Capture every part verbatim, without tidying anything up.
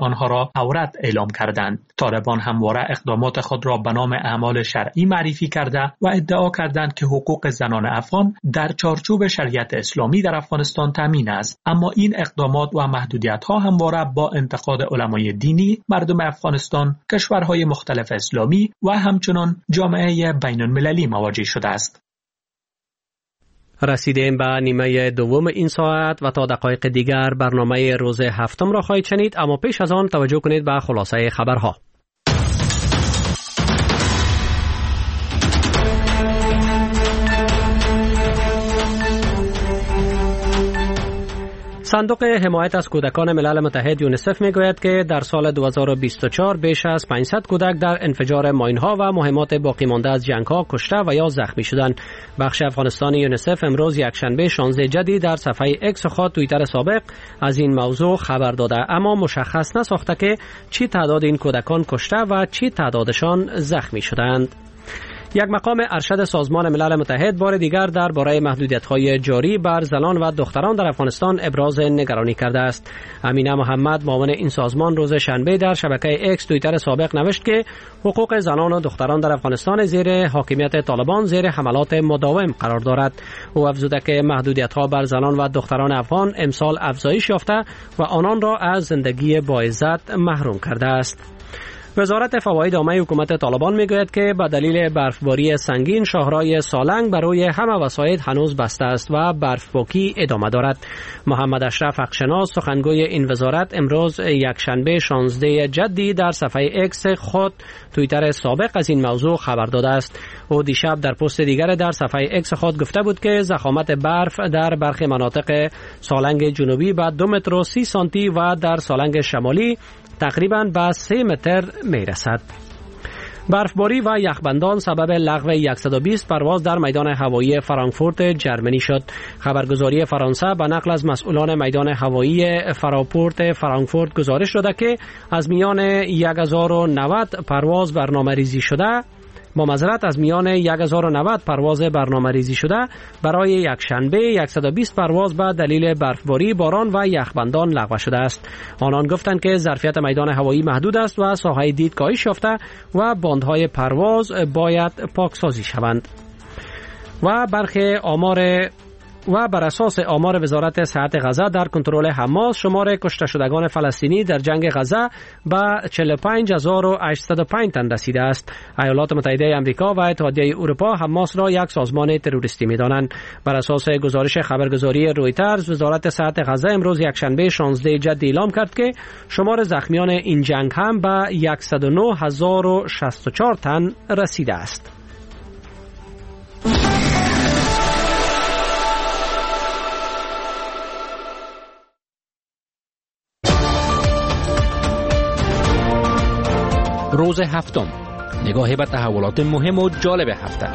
آنها را عورت اعلام کردند. طالبان همواره اقدامات خود را به نام اعمال شرعی معرفی کرده و ادعا کردند که حقوق زنان افغان در چارچوب شریعت اسلامی در افغانستان تامین است، اما این اقدامات و محدودیت‌ها همواره با انتقاد علمای دینی، مردم افغانستان، کشورهای مختلف اسلامی و همچنین جامعه بین‌المللی مواجه شده است. رسیدیم به نیمه دوم این ساعت و تا دقایق دیگر برنامه روز هفتم را خواهید شنید، اما پیش از آن توجه کنید به خلاصه خبرها. صندوق حمایت از کودکان ملل متحد یونیسف میگوید که در سال دو هزار و بیست و چهار بیش از پانصد کودک در انفجار ماین‌ها و مهمات باقی مانده از جنگ‌ها کشته و یا زخمی شدند. بخش افغانستان یونیسف امروز یکشنبه شانزده جدی در صفحه اکس خود توییتر سابق از این موضوع خبر داده، اما مشخص نساخته که چی تعداد این کودکان کشته و چی تعدادشان زخمی شدند. یک مقام ارشد سازمان ملل متحد بار دیگر درباره محدودیت‌های جاری بر زنان و دختران در افغانستان ابراز نگرانی کرده است. امینه محمد معاون این سازمان روز شنبه در شبکه اکس توییتر سابق نوشت که حقوق زنان و دختران در افغانستان زیر حاکمیت طالبان زیر حملات مداوم قرار دارد. او افزوده که محدودیت‌ها بر زنان و دختران افغان امسال افزایش یافته و آنان را از زندگی با عزت محروم کرده است. وزارت فواید عامه حکومت طالبان میگوید که به دلیل برفباری سنگین شاهرای سالنگ برای همه وسایط هنوز بسته است و برفپاکی ادامه دارد. محمد اشرف حقشناس سخنگوی این وزارت امروز یکشنبه شانزده جدی در صفحه اکس خود توییتر سابق از این موضوع خبر داده است. او دیشب در پست دیگر در صفحه اکس خود گفته بود که ضخامت برف در برخی مناطق سالنگ جنوبی به دو متر و سی سانتی و در سالنگ شمالی تقریباً به سه متر می رسد. برفباری و یخبندان سبب لغو صد و بیست پرواز در میدان هوایی فرانکفورت جرمنی شد. خبرگزاری فرانسه به نقل از مسئولان میدان هوایی فراپورت فرانکفورت گزارش داده که از میان هزار و نود پرواز برنامه‌ریزی شده با معذرت از میان هزار و نود پرواز برنامه ریزی شده برای یک شنبه صد و بیست پرواز به دلیل برفباری، باران و یخبندان لغو شده است. آنان گفتند که ظرفیت میدان هوایی محدود است و ساحه دید کاهش یافته و باندهای پرواز باید پاکسازی شوند. و برخی آمار و بر اساس آمار وزارت صحت غزه در کنترل حماس شمار کشته شدگان فلسطینی در جنگ غزه به چهل و پنج هزار و هشتصد و پنج تن رسیده است. ایالات متحده آمریکا و اتحادیه اروپا حماس را یک سازمان تروریستی می‌دانند. بر اساس گزارش خبرگزاری رویترز وزارت صحت غزه امروز یکشنبه شانزده جدی اعلام کرد که شمار زخمیان این جنگ هم به صد و نه هزار و شصت و چهار تن رسیده است. روز هفتم، نگاهی به تحولات مهم و جالب هفته.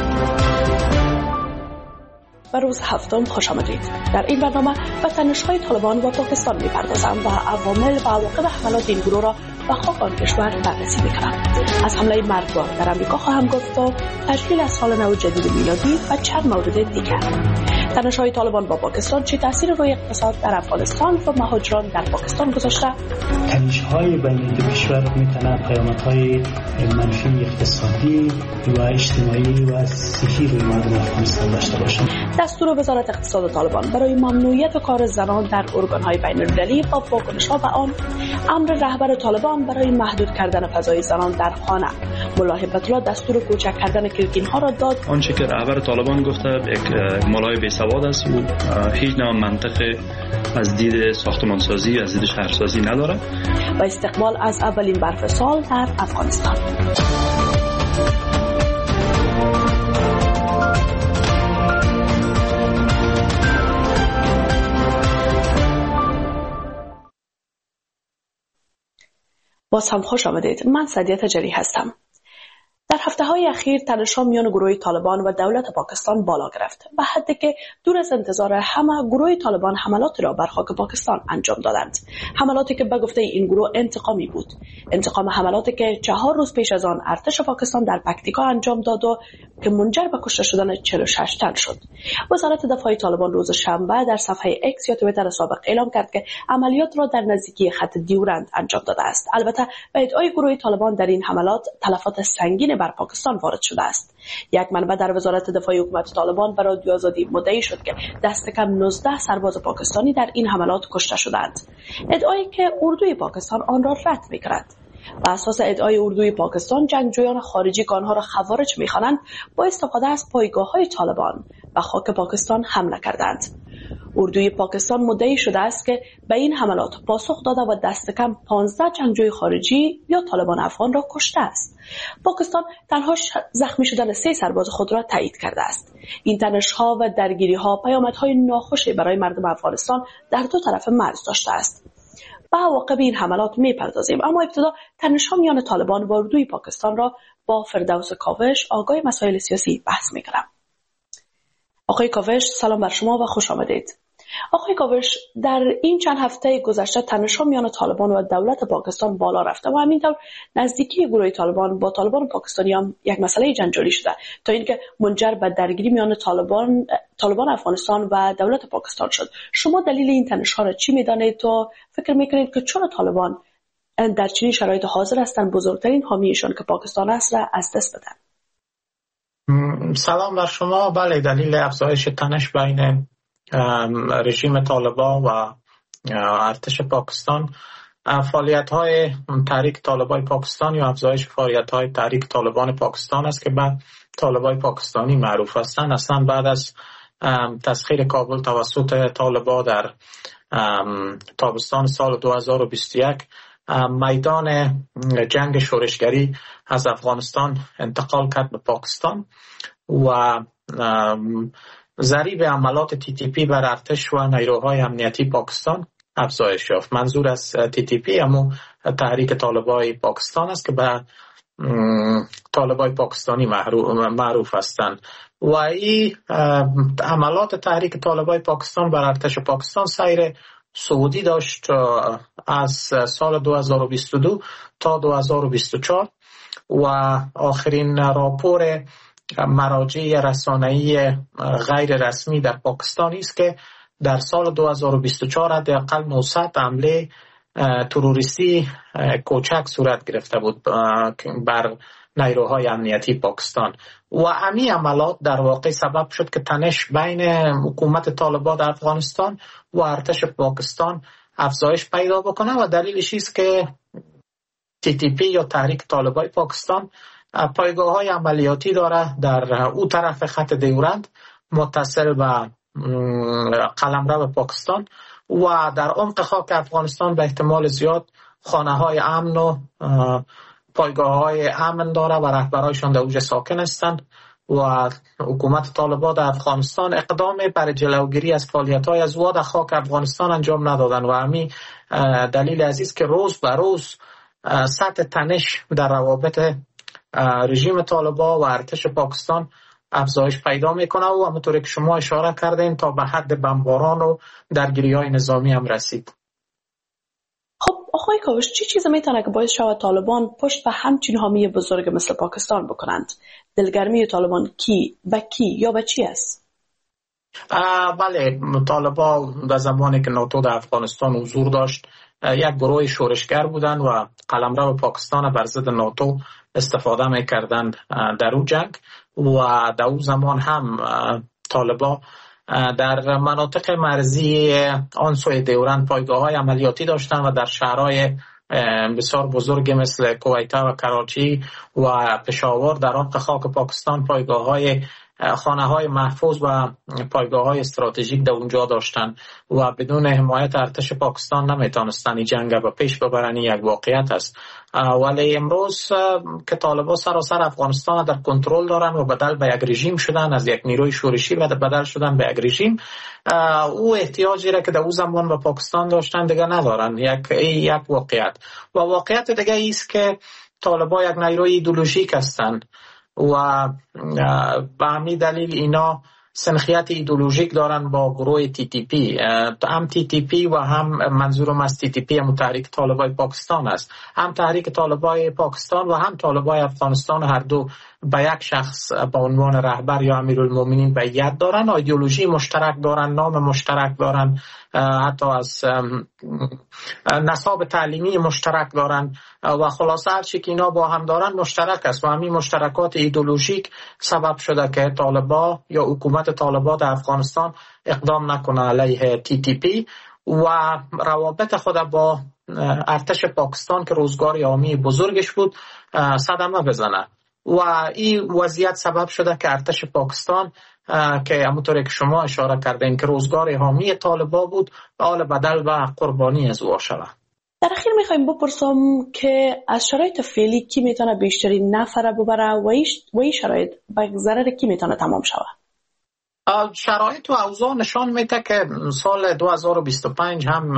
به روز هفتم خوش آمدید. در این برنامه به تنش‌های طالبان و پاکستان می‌پردازم و عوامل و عواقب حملات این گروه را به خاک آن کشور بررسی می‌کنم. از حمله مرگبار در آمریکا خواهم گفت تا تشکیل از سال نو جدید میلادی و چند مورد دیگر. تنش‌های طالبان با پاکستان چه تأثیر روی اقتصاد در افغانستان و مهاجران در پاکستان گذاشته؟ تنش‌های بین دو کشور می‌تواند پیامدهای منفی اقتصادی و اجتماعی و صحی روی مردم افغانستان داشته باشند. دستور وزارت اقتصاد طالبان برای ممنوعیت کار زنان در ارگان‌های بین‌المللی با واکنش‌ها به آن، امر رهبر طالبان برای محدود کردن فضای زنان در خانه، ملا هیبت الله دستور کوچک کردن کلین‌ها را داد. آنچه که رهبر طالبان گفته یک ملای بی‌سواد است و هیچ نوع منطق از دید ساختمانسازی از دید شهرسازی نداره. و استقبال از اولین برف سال در افغانستان. باز هم خوش آمدید. من سعدیه تجری هستم. در هفته‌های اخیر تنش‌ها میان گروه طالبان و دولت پاکستان بالا گرفت و حتی که دور از انتظار همه گروه طالبان حملاتی را بر خاک پاکستان انجام دادند. حملاتی که به گفته این گروه انتقامی بود. انتقام حملاتی که چهار روز پیش از آن ارتش پاکستان در پکتیکا انجام داد و که منجر به کشته شدن چهل و شش تن شد. وزارت دفاع طالبان روز شنبه در صفحه اکس یا توییتر سابق اعلام کرد که عملیات را در نزدیکی خط دیورند انجام داده است. البته به ادعای گروه طالبان در این حملات تلفات سنگین بر پاکستان وارد شده است. یک منبع در وزارت دفاع حکومت طالبان به رادیو آزادی مدعی شد که دست کم نوزده سرباز پاکستانی در این حملات کشته شدند. ادعایی که اردوی پاکستان آن را رد می‌کند. بر اساس ادعای اردوی پاکستان، جنگجویان خارجی که آنها را خوارج می‌خوانند با استفاده از پایگاه‌های طالبان به خاک پاکستان حمله کردند. اردوی پاکستان مدعی شده است که به این حملات پاسخ داده و دست کم پانزده جنگجوی خارجی یا طالبان افغان را کشته است. پاکستان تنها زخمی شدن سه سرباز خود را تایید کرده است. این تنش‌ها و درگیری‌ها پیامدهای ناخوشی برای مردم افغانستان در دو طرف مرز داشته است. به عواقب این حملات می‌پردازیم، اما ابتدا تنش‌ها میان طالبان و اردوی پاکستان را با فردوس کاوش، آگاه مسائل سیاسی، بحث می‌کنم. آقای کاوش، سلام بر شما و خوش آمدید. آقای کاوش، در این چند هفته گذشته تنش‌ها میان طالبان و دولت پاکستان بالا رفته و همینطور نزدیکی گروه طالبان با طالبان پاکستانی هم یک مسئله جنجالی شده تا اینکه منجر به درگیری میان طالبان طالبان افغانستان و دولت پاکستان شد. شما دلیل این تنش‌ها را چی می‌دانید و فکر می‌کنید که چرا طالبان در چنین شرایط حاضر هستند بزرگترین حامیشان که پاکستان است را از دست بدن؟ سلام بر شما. بله، دلیل افزایش تنش بین رژیم طالبان و ارتش پاکستان فعالیت‌های تحریک طالبان پاکستان یا افزایش فعالیت‌های تحریک طالبان پاکستان است که به طالبان پاکستانی معروف هستند. اصلا بعد از تسخیر کابل توسط طالبان در تابستان سال دو هزار و بیست و یک، میدان جنگ شورشگری از افغانستان انتقال کرد به پاکستان و ضریب عملات تی تی پی بر ارتش و نیروهای امنیتی پاکستان افزایش یافت. منظور از تی تی پی همون تحریک طالبان پاکستان است که به طالبان پاکستانی معروف هستند و این عملات تحریک طالبان پاکستان بر ارتش پاکستان سیر صعودی داشت از سال دو هزار و بیست و دو تا دو هزار و بیست و چهار و آخرین راپور مراجع رسانه‌ای غیر رسمی در پاکستان است که در سال دو هزار و بیست و چهار حداقل نهصد حمله تروریستی کوچک صورت گرفته بود بر نیروهای امنیتی پاکستان و همین عملات در واقع سبب شد که تنش بین حکومت طالبان در افغانستان و ارتش پاکستان افزایش پیدا بکنه و دلیلش است که تی تی پی یا تحریک طالبان پاکستان پایگاه‌های عملیاتی داره در او طرف خط دیورند متصل به قلمرو پاکستان و در عمق خاک افغانستان به احتمال زیاد خانه‌های امن و پایگاه‌های امن داره و رهبرایشان در اوج ساکن هستند و حکومت طالبان در افغانستان اقدام برای جلوگیری از فعالیت‌های از واد خاک افغانستان انجام ندادن و همین دلیل عزیز که روز به روز سطح تنش در روابط رژیم طالبان و ارتش پاکستان افزایش پیدا میکنه و همونطور که شما اشاره کردین تا به حد بمباران و درگیری‌های نظامی هم رسید. خب آقای کاوش، چی چیز میتونه که باعث شود طالبان پشت به همچین حامی بزرگ مثل پاکستان بکنند؟ دلگرمی طالبان کی به کی یا به چی است؟ بله، طالبان در زمانی که ناتو در افغانستان حضور داشت یک گروه شورشگر بودن و قلمرو پاکستان بر ضد ناتو استفاده میکردند در اون جنگ و در اون زمان هم طالبان در مناطق مرزی آن سوی دیورند پایگاه‌های عملیاتی داشتند و در شهرهای بسیار بزرگ مثل کویت و کراچی و پشاور در عمق خاک پاکستان پایگاه‌های خانه‌های محفوظ و پایگاه‌های استراتژیک در اونجا داشتن و بدون حمایت ارتش پاکستان نمیتونستن این جنگ به پیش ببرن. یک واقعیت است. ولی امروز که طالبان سراسر افغانستان در کنترل دارن و بدل به یک رژیم شدن، از یک نیروی شورشی و بدل شدن به یک رژیم، او احتیاجی را که در اون زمان به پاکستان داشتن دیگه ندارن. یک یک واقعیت و واقعیت دیگه است که طالبان یک نیروی ایدئولوژیک هستند و به همین دلیل اینا سنخیت ایدئولوژیک دارن با گروه تی تی پی. هم تی تی پی و هم منظورم از تی تی پی هم تحریک طالبای پاکستان است. هم تحریک طالبای پاکستان و هم طالبای افغانستان هر دو به یک شخص به عنوان رهبر یا امیرالمومنین بیعت دارن، ایدئولوژی مشترک دارن، نام مشترک دارن، حتی از نصاب تعلیمی مشترک دارن و خلاصه هر چی که اینا با هم دارن مشترک است و همین مشترکات ایدئولوژیک سبب شده که طالبا یا حکومت طالبا در افغانستان اقدام نکنه علیه تی تی پی و روابط خود با ارتش پاکستان که روزگار حامی بزرگش بود صدمه بزنه و این وضعیت سبب شده که ارتش پاکستان که همونطوری که شما اشاره کردین که روزگار حامی طالبا بود حال بدل و قربانی از او شده. در اخیر میخوایم بپرسم که از شرایط فعلی کی میتونه بیشترین نفره ببره و این شرایط به ضرر کی میتونه تمام شود؟ شرایط و اوضاع نشان میده که سال دو هزار و بیست و پنج هم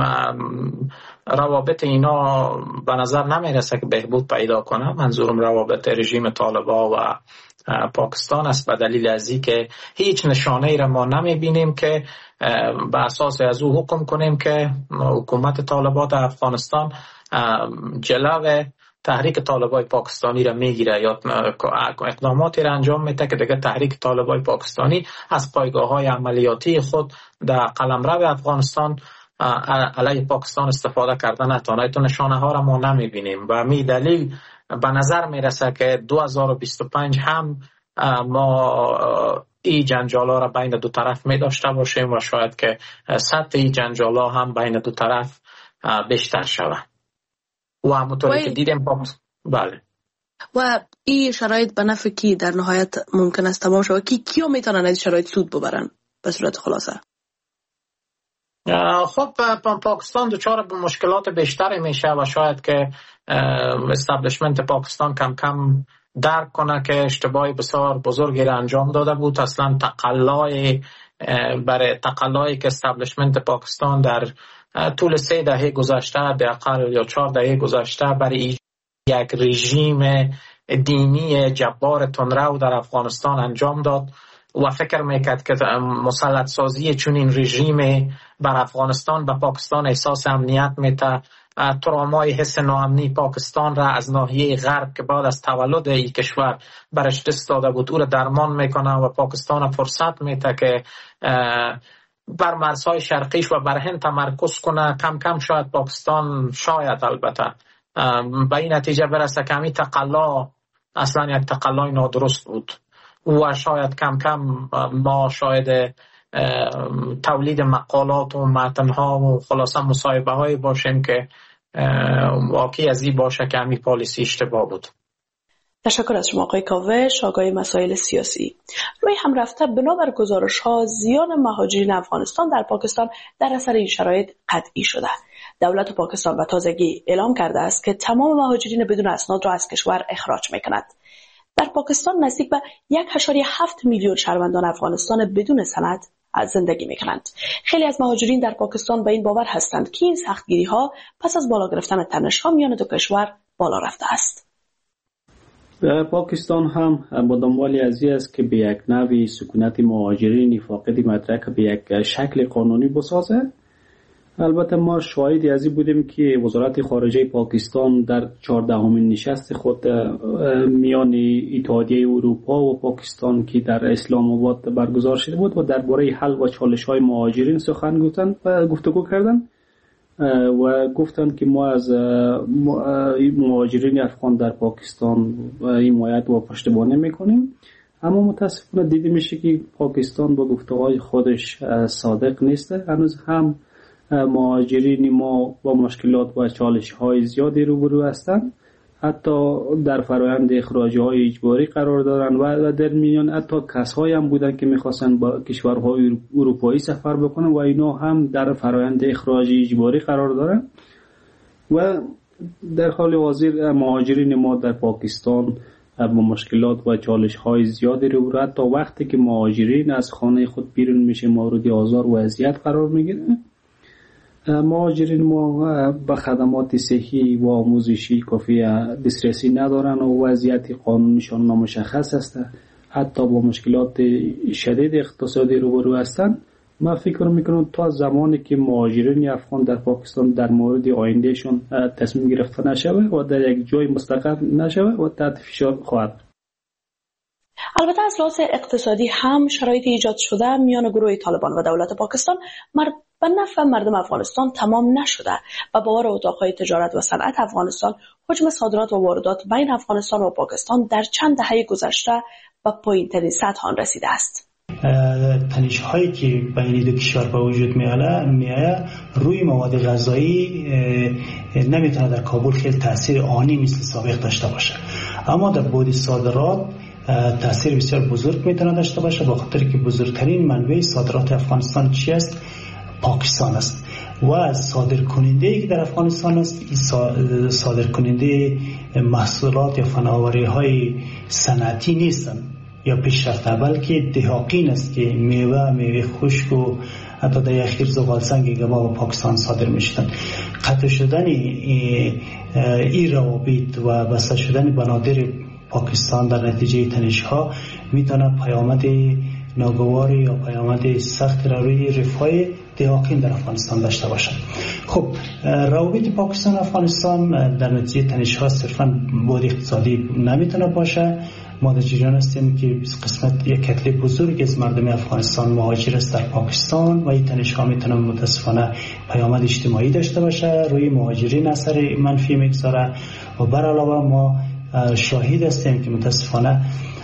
روابط اینا به نظر نمیرسه که بهبود پیدا کنه. منظورم روابط رژیم طالبا و پاکستان است به دلیل از این که هیچ نشانه ای را ما نمیبینیم که به اساس از او حکم کنیم که حکومت طالبا در افغانستان جلو تحریک طالبای پاکستانی را میگیره یا اقداماتی را انجام میده که دیگه تحریک طالبای پاکستانی از پایگاه‌های عملیاتی خود در قلمرو افغانستان علیه پاکستان استفاده کردن نتونه. تو نشانه ها را ما نمیبینیم و می دلیل به نظر میرسه که دو هزار و بیست و پنج هم ما این جنجالا را بین دو طرف می داشته باشیم و شاید که سطح این جنجالا هم بین دو طرف بیشتر شود و همونطوری که دیدیم بله. و این شرایط به نفع کی در نهایت ممکن است تمام شود؟ کی کیو میتونن از شرایط سود ببرن به صورت خلاصه؟ خب پاکستان دچار به مشکلات بیشتری میشه و شاید که استابلیشمنت پاکستان کم کم درک کنه که اشتباهی بسیار بزرگی را انجام داده بود. اصلا تقلای برای تقلایی که استابلیشمنت پاکستان در طول سه دهه گذشته حداقل یا چهار دهه گذشته برای یک رژیم دینی جبار تندرو در افغانستان انجام داد و فکر میکرد که مسلط سازی چون این رژیم بر افغانستان به پاکستان احساس امنیت میده، ترامای حس ناامنی پاکستان را از ناحیه غرب که بعد از تولد این کشور برش دست داده بود او را درمان میکنه و پاکستان فرصت میده که بر مرزهای شرقیش و بر هند تمرکز کنه. کم کم شاید پاکستان شاید البته به این نتیجه برسه که همین تقلا اصلا یک تقلای نادرست بود و شاید کم کم ما شاید تولید مقالات و متنها و خلاصه مصاحبه هایی باشیم که واقعی از این باشه که همین پالیسی اشتباه بود. تشکر از شما آقای کاوش، آقای مسائل سیاسی. روی هم رفته بنابر گزارش ها زیان مهاجرین افغانستان در پاکستان در اثر این شرایط قطعی شده. دولت پاکستان به تازگی اعلام کرده است که تمام مهاجرین بدون اسناد را از کشور اخراج میکند. در پاکستان نزدیک به یک و هفت میلیون شهروندان افغانستان بدون سند از زندگی میکنند. خیلی از مهاجرین در پاکستان به این باور هستند که این سختگیری ها پس از بالا گرفتن تنش ها میان دو کشور بالا رفته است. پاکستان هم با دنبال ازی است که به یک نوعی سکونت مهاجرین فاقد مدرک به یک شکل قانونی بسازه. البته ما شاهدی از این بودیم که وزارت خارجه پاکستان در چهاردهمین نشست خود میان اتحادیه اروپا و پاکستان که در اسلام آباد برگزار شده بود و درباره حل و چالش‌های مهاجرین سخن گفتند و گفتگو کردند و گفتند که ما از مهاجرین افغان در پاکستان حمایت و پشتیبانی میکنیم، اما متاسفانه دیده میشه که پاکستان با گفته‌های خودش صادق نیست. هنوز هم مهاجرین ما با مشکلات و چالش‌های زیادی روبرو هستند، حتی در فرآیند اخراج‌های اجباری قرار دارند و در میان حتی کسایی هم بودن که می‌خواستن با کشورهای اروپایی سفر بکنن و اینا هم در فرآیند اخراج اجباری قرار دارند و در حال حاضر مهاجرین ما در پاکستان با مشکلات و چالش‌های زیادی روبرو، حتی وقتی که مهاجرین از خانه خود بیرون میشه مورد آزار و اذیت قرار میگیرن. مهاجرین ما به خدمات صحی و آموزشی کافی دسترسی ندارن و وضعیت قانونیشان نامشخص است. حتی با مشکلات شدید اقتصادی روبرو هستند. من فکر میکنم تا زمانی که مهاجرین افغان در پاکستان در مورد آیندهشون تصمیم گرفته نشود و در یک جای مستقر نشود و تحت فشار خواهد. البته از لحاظ اقتصادی هم شرایط ایجاد شده میان گروه طالبان و دولت پاکستان مرد به نفع مردم افغانستان تمام نشده و باور اتاقهای تجارت و صنعت افغانستان حجم صادرات و واردات بین افغانستان و پاکستان در چند دهه گذشته به پایین‌ترین سطح آن رسیده است. تنش هایی که بین دو کشور به وجود میآید روی مواد غذایی نمیتونه در کابل خیلی تاثیر آنی مثل سابق داشته باشه، اما در بعد صادرات تاثیر بسیار بزرگ میتونه داشته باشه، به خاطر که بزرگترین منبع صادرات افغانستان چی است؟ پاکستان است و صادر کننده که در افغانستان است صادر کننده محصولات یا فناوری های صنعتی نیستند یا پیشرفته، بلکه دهاقین است که میوه میوه خشک و حتی در اخیر زغال سنگ گبا و پاکستان صادر میشدن. قطع شدن این روابط و بسته شدن بنادر پاکستان در نتیجه تنش ها میتونه پیامد ناگواری یا پیامد سخت را روی رفاه دهاقین در افغانستان داشته باشد. خب روابط پاکستان و افغانستان در نتیجه تنش ها صرفا بود اقتصادی نمیتونه باشه. ما در جریان هستیم که قسمت یک کتله بزرگ از مردم افغانستان مهاجر است در پاکستان و این تنش ها میتونه متاسفانه پیامد اجتماعی داشته باشه، روی مهاجرین اثر منفی میگذاره و بر علاوه ما شاهد هستیم که متاسفانه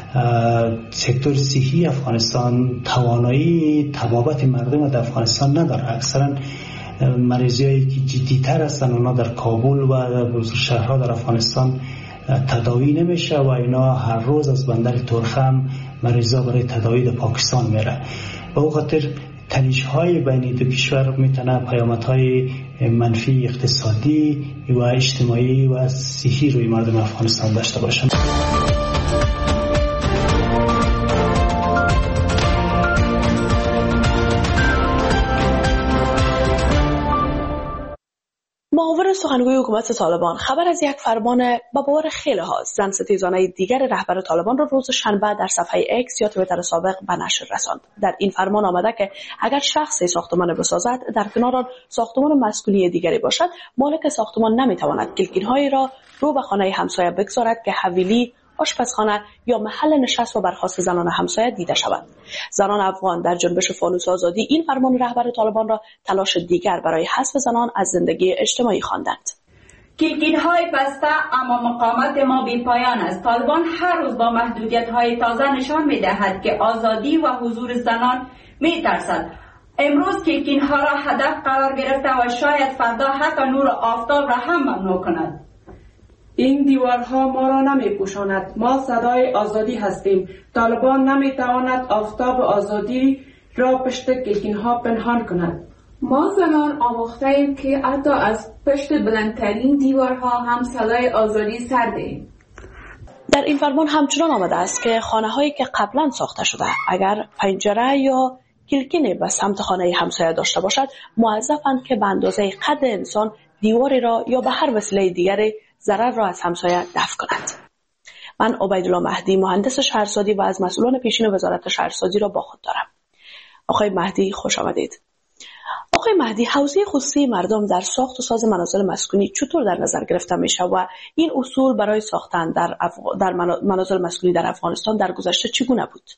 سکتور صحی افغانستان توانایی طبابت مردم در افغانستان نداره. اکثرا مریضایی که جدی‌تر هستن اونا در کابل و بزرگ شهرها در افغانستان تداوی نمیشه و اینا هر روز از بندر ترخم مریضا برای تداوی در پاکستان میره. به اون خاطر تنش های بین دو کشور میتونه پیامدهای منفی اقتصادی و اجتماعی و صحی روی مردم افغانستان داشته باشه. معاون سخنگوی حکومت طالبان خبر از یک فرمان با باور خیلی ها زن ستیزانه دیگر رهبر طالبان را روز شنبه در صفحه اکس یا توییتر سابق به نشر رساند. در این فرمان آمده که اگر شخصی ساختمان بسازد در کنار آن ساختمان مسکونی دیگری باشد، مالک ساختمان نمیتواند کلکین‌هایی را رو به خانه همسایه بگذارد که حویلی، آشپزخانه یا محل نشست و برخاست زنان همسایه دیده شود. زنان افغان در جنبش فانوس آزادی این فرمان رهبر طالبان را تلاش دیگر برای حذف زنان از زندگی اجتماعی خواندند. کلکین‌های بسته اما مقاومت ما بی پایان است. طالبان هر روز با محدودیت‌های تازه نشان می‌دهد که آزادی و حضور زنان می‌ترسد. امروز کلکین‌ها را هدف قرار گرفته و شاید فردا حتی نور آفتاب را هم ممنوع کند. این دیوارها ما را نمی پوشاند. ما صدای آزادی هستیم. طالبان نمی تواند آفتاب آزادی را پشت کلکین‌ها پنهان کند. ما زنان آموخته ایم که حتی از پشت بلندترین دیوارها هم صدای آزادی سر دهیم. در این فرمان همچنان آمده است که خانه‌هایی که قبلا ساخته شده اگر پنجره یا کلکینی به سمت خانه همسایه داشته باشد، موظفند که به اندازه قد انسان دیواری را یا به هر وسیله دیگری ضرر را از همسایه دفع کند. من عبیدالله مهدی مهندس شهرسازی و از مسئولان پیشین وزارت شهرسازی را با خود دارم. آقای مهدی خوش آمدید. آقای مهدی، حوزه خصوصی مردم در ساخت و ساز منازل مسکونی چطور در نظر گرفته میشه و این اصول برای ساختن در افغ... در منازل مسکونی در افغانستان در گذشته چگونه بود؟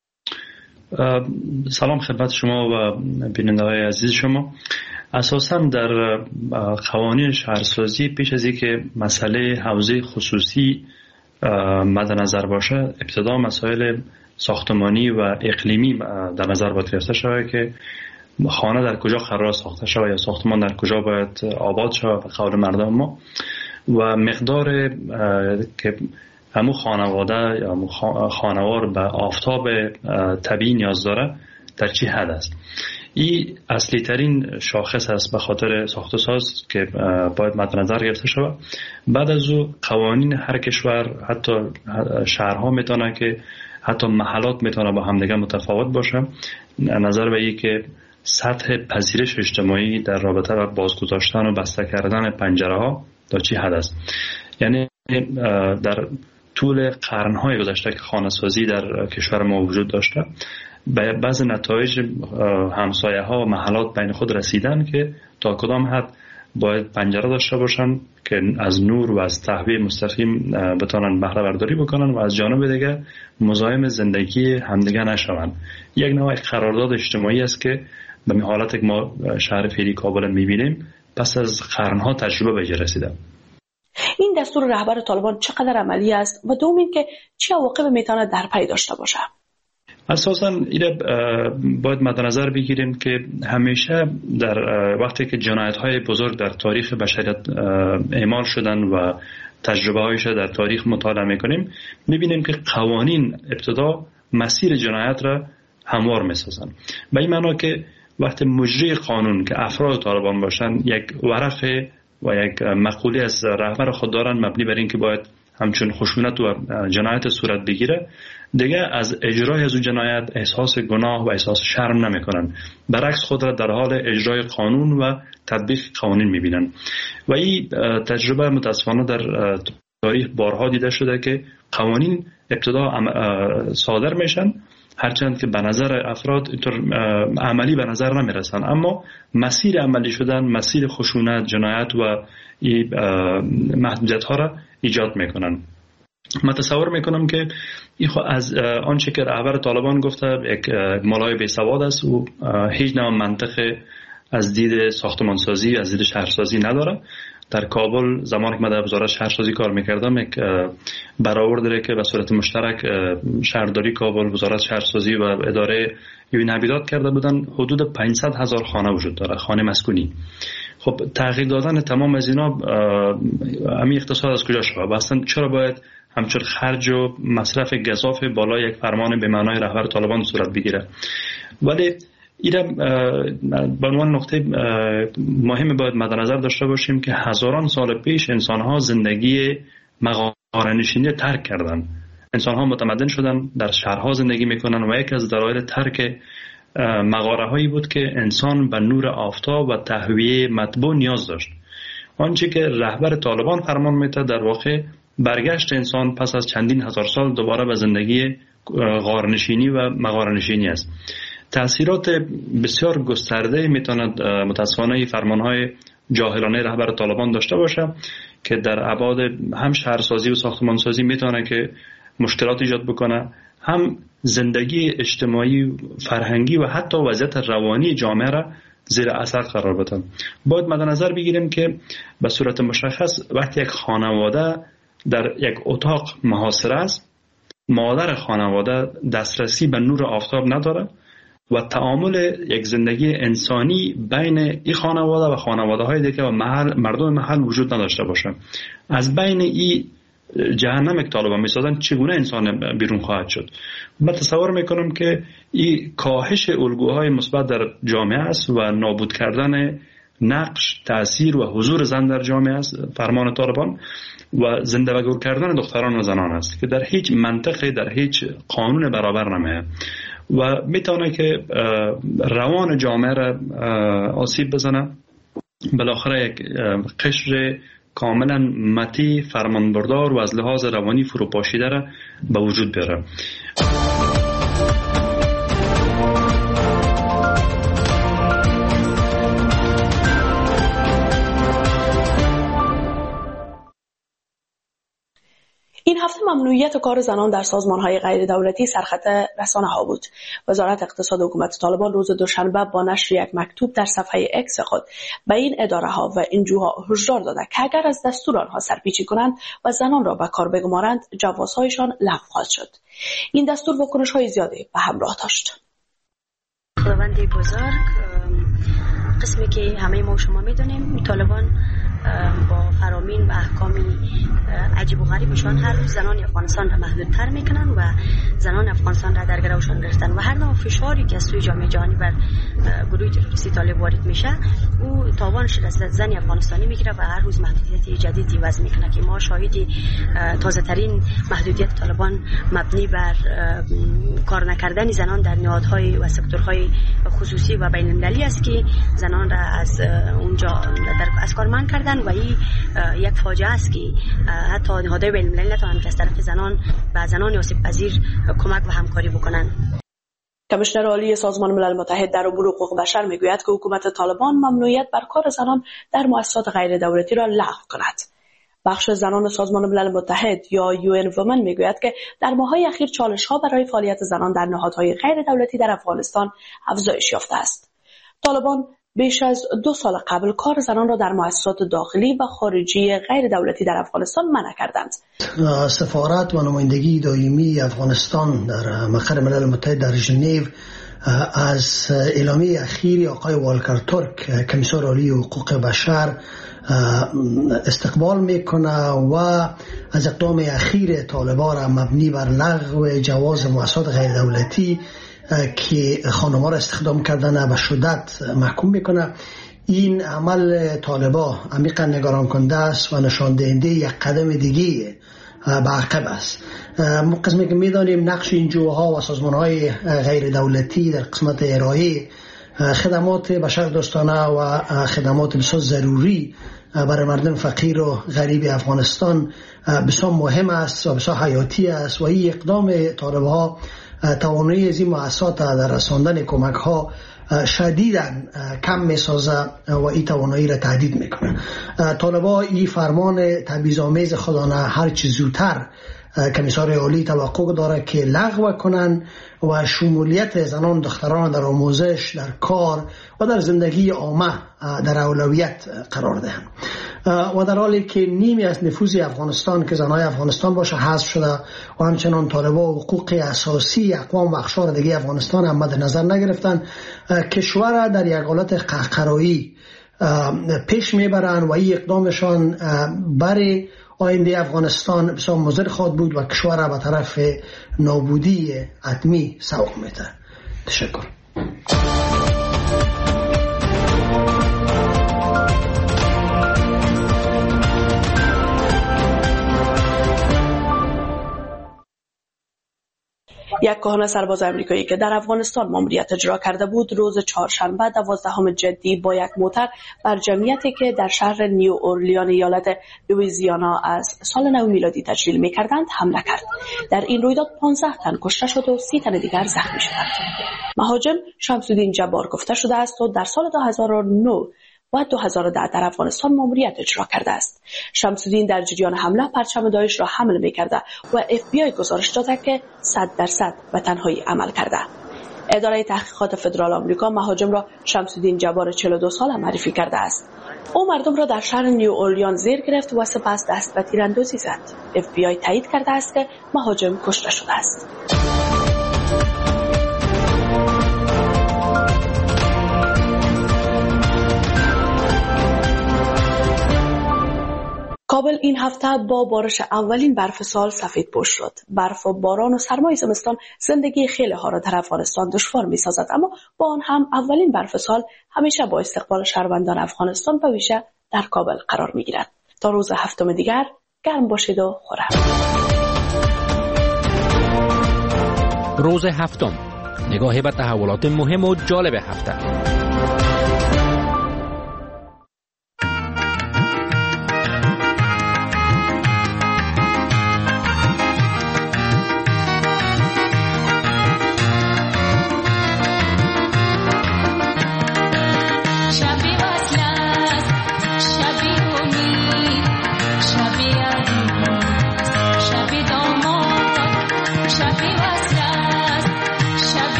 سلام خدمت شما و بیننده‌های عزیز شما. اساساً در قوانین شهرسازی پیش از اینکه مسئله حوزه خصوصی مد نظر باشه، ابتدا مسائل ساختمانی و اقلیمی در نظر باید گرفته شود که خانه در کجا قرار ساخته شود یا ساختمان در کجا باید آباد شود به قول مردم ما، و مقدار که همون خانواده یا خانوار به آفتاب طبیعی نیاز داره در چی حد است. این اصلی ترین شاخص است به خاطر ساخت و ساز که باید مد نظر گرفته شود. بعد از او قوانین هر کشور، حتی شهرها میتونه که حتی محلات میتونه با همدیگه متفاوت باشه، نظر به این که سطح پذیرش اجتماعی در رابطه با بازگذاشتن و بسته کردن پنجره ها تا چی حد است. یعنی در طول قرن‌های گذشته که خانه‌سازی در کشور ما وجود داشته، به بعض نتایج همسایه‌ها و محلات بین خود رسیدن که تا کدام حد باید پنجره داشته باشن که از نور و از تهویه مستقیم بتونن بهره برداری بکنن و از جانب دیگه مزاحم زندگی همدیگه نشون. یک نوع قرارداد اجتماعی است که به این حالت که ما شهر فعلی کابل می‌بینیم پس از قرن‌ها تجربه به اینجا رسیده. این دستور رهبر طالبان چقدر عملی است و دوم این که چه عواقبی میتونه در پی داشته باشه؟ اساساً اینه باید مد نظر بگیریم که همیشه در وقتی که جنایت‌های بزرگ در تاریخ بشریت اعمال شدن و تجربه هایش در تاریخ مطالعه میکنیم، میبینیم که قوانین ابتدا مسیر جنایت را هموار میسازن. به این معنا که وقتی مجری قانون که افراد طالبان باشن یک ورقه و یک مقوله از رهبر خود دارن مبنی بر این که باید همچون خشونت و جنایت صورت بگیره، دیگه از اجرای از اون جنایت احساس گناه و احساس شرم نمیکنن، برعکس خود را در حال اجرای قانون و تطبیق قوانین میبینن. و این تجربه متاسفانه در تاریخ بارها دیده شده که قوانین ابتدا صادر میشن، هرچند که به نظر افراد اینطور عملی به نظر نمیرسن، اما مسیر عملی شدن، مسیر خشونت، جنایت و محدودیت ها را ایجاد میکنن. من تصور میکنم که این از آنچه که رهبر طالبان گفته یک مولای بیسواد است و هیچ نوع منطق از دید ساختمانسازی، از دید شهرسازی نداره. در کابل زمان که من در وزارت شهرسازی کار میکردم یک برآورد داره که به صورت مشترک شهرداری کابل، وزارت شهرسازی و اداره این نبیدات کرده بودن، حدود پانصد هزار خانه وجود داره، خانه مسکونی. خب تغییر دادن تمام از اینا همین اقتصاد از کجا شده؟ اصلا چرا باید همچون خرج و مصرف گزاف بالای یک فرمان به معنای رهبر طالبان صورت بگیره؟ ولی این به عنوان نقطه مهم باید مد نظر داشته باشیم که هزاران سال پیش انسان‌ها زندگی مغاره‌نشینی ترک کردن. انسان‌ها متمدن شدن، در شهرها زندگی میکنن و یک از دلایل ترک مغاره‌هایی بود که انسان به نور آفتاب و تهویه مطبوع نیاز داشت. آنچه که رهبر طالبان فرمان میده در واقع برگشت انسان پس از چندین هزار سال دوباره به زندگی غارنشینی و مغاره‌نشینی است. تأثیرات بسیار گسترده میتواند متاسفانه فرمانهای جاهلانه رهبر طالبان داشته باشه که در ابعاد هم شهرسازی و ساختمانسازی میتونه که مشکلات ایجاد بکنه، هم زندگی اجتماعی، فرهنگی و حتی وضعیت روانی جامعه را زیر اثر قرار بدن. باید مد نظر بگیریم که به صورت مشخص وقتی یک خانواده در یک اتاق محاصره است، مادر خانواده دسترسی به نور آفتاب نداره و تعامل یک زندگی انسانی بین این خانواده و خانواده های دیگه و محل مردم محل وجود نداشته باشه. از بین این جهنم که طالبان میسازن چگونه انسان بیرون خواهد شد؟ من تصور میکنم که این کاهش الگوهای مثبت در جامعه است و نابود کردن نقش، تأثیر و حضور زن در جامعه است فرمان طالبان و زنده و گور کردن دختران و زنان است که در هیچ منطقه، در هیچ قانون برابر نمیه و میتونه که روان جامعه را آسیب بزنه. بالاخره یک قشر کاملا متی، فرمانبردار و از لحاظ روانی فروپاشیده را به وجود بیاره. این هفته ممنوعیت کار زنان در سازمان‌های غیر دولتی سرخط رسانه‌ها بود. وزارت اقتصاد حکومت طالبان روز دوشنبه با نشر یک مکتوب در صفحه اکس خود به این اداره‌ها و انجوها هشدار داده که اگر از دستور آنها سرپیچی کنند و زنان را به کار بگمارند، جوازهایشان لغو خواهد شد. این دستور واکنش‌های زیادی به همراه داشت. خداوند بزرگ، قسمی که همه ما شما می‌دونیم، طالبان با فرامین و احکام عجیب و غریبشان هر روز زنان افغانستان را محدودتر میکنن و زنان افغانستان را در گروشان گرفتن و هر نوع فشاری که از سوی جامعه جهانی بر گروه تروریستی طالب وارد میشه او تاوانش را زن افغانستانی میگیره و هر روز محدودیت جدیدی وضع میکنه که ما شاهدی تازه ترین محدودیت طالبان مبنی بر کار نکردن زنان در نهادهای و سکتورهای خصوصی و بین المللی است که زنان را از اونجا در از کار منع کردن و این یک فاجعه است که حتی نهادهای بین المللی نتوانند که از طرف زنان و زنان آسیب پذیر کمک و همکاری بکنند. کمیشنر عالی سازمان ملل متحد در امور حقوق بشر میگوید که حکومت طالبان ممنوعیت بر کار زنان در مؤسسات غیر دولتی را لغو کند. بخش زنان سازمان ملل متحد یا یو ان وومن میگوید که در ماه‌های اخیر چالش‌ها برای فعالیت زنان در نهادهای غیر دولتی در افغانستان افزایش یافته است. طالبان بیش از دو سال قبل کار زنان را در مؤسسات داخلی و خارجی غیر دولتی در افغانستان منع کردند. سفارت و نمایندگی دائمی افغانستان در مقر ملل متحد در ژنو از اعلامیه اخیری آقای والکر ترک کمیسر عالی حقوق بشر استقبال میکنه و از اقدام اخیر طالبان را مبنی بر لغو جواز مؤسسات غیر دولتی که خانم‌ها را استخدام کردن به شدت محکوم میکنه. این عمل طالبان عمیقا نگران کننده است و نشان دهنده یک قدم دیگه به عقب است. قسمی که میدانیم نقش این جوها و سازمان‌های غیر دولتی در قسمت ارائه خدمات بشر دوستانه و خدمات بسیار ضروری برای مردم فقیر و غریب افغانستان بسیار مهم است و بسیار حیاتی است و این اقدام طالب‌ها توانایی از این مؤسسات در رساندن کمک ها شدیداً کم میسازه و این توانایی را تهدید میکنه. طالبان این فرمان تبعیض‌آمیز خودانه هر چه زودتر کمیسر عالی توقع داره که لغو کنن و شمولیت زنان دختران در آموزش، در کار و در زندگی عامه در اولویت قرار دهند. و در حالی که نیمی از نفوذ افغانستان که زنای افغانستان باشه حذف شده و همچنان طالبان حقوق اساسی اقوام و اقشار دیگه افغانستان هم مد نظر نگرفتن، کشور در یک حالت قهقرایی پیش میبرن و این اقدامشان برای آینده افغانستان بسیار مضر خواهد بود و کشور به طرف نابودی حتمی سوق میده. تشکر. یک کهنه سرباز آمریکایی که در افغانستان ماموریت اجرا کرده بود روز چهارشنبه دوازدهم جدی با یک موتر بر جمعیتی که در شهر نیو اورلیان ایالت لوئیزیانا از سال نو میلادی تجلیل می‌کردند حمله کرد. در این رویداد پانزده تن کشته شد و سی تن دیگر زخمی شدند. مهاجم شمس‌الدین جبار گفته شده است و در سال دو هزار و نه و دو هزار و ده در افغانستان ماموریت اجرا کرده است. شمس‌الدین در جریان حمله پرچم داعش را حمل می‌کرده و اف بی آی گزارش داده که صد درصد به تنهایی عمل کرده. اداره تحقیقات فدرال آمریکا مهاجم را شمس‌الدین جبار چهل و دو ساله معرفی کرده است. او مردم را در شهر نیو اورلیان زیر گرفت و سپس دست به تیراندازی زد. اف بی آی تایید کرده است که مهاجم کشته شده است. کابل این هفته با بارش اولین برف سال سفیدپوش شد. برف و باران و سرمای زمستان زندگی خیلی ها را در افغانستان دشوار می سازد، اما با آن هم اولین برف سال همیشه با استقبال شهروندان افغانستان به ویژه در کابل قرار می گیرد. تا روز هفتم دیگر گرم باشید و خورم. روز هفتم، نگاهی به تحولات مهم و جالب هفته.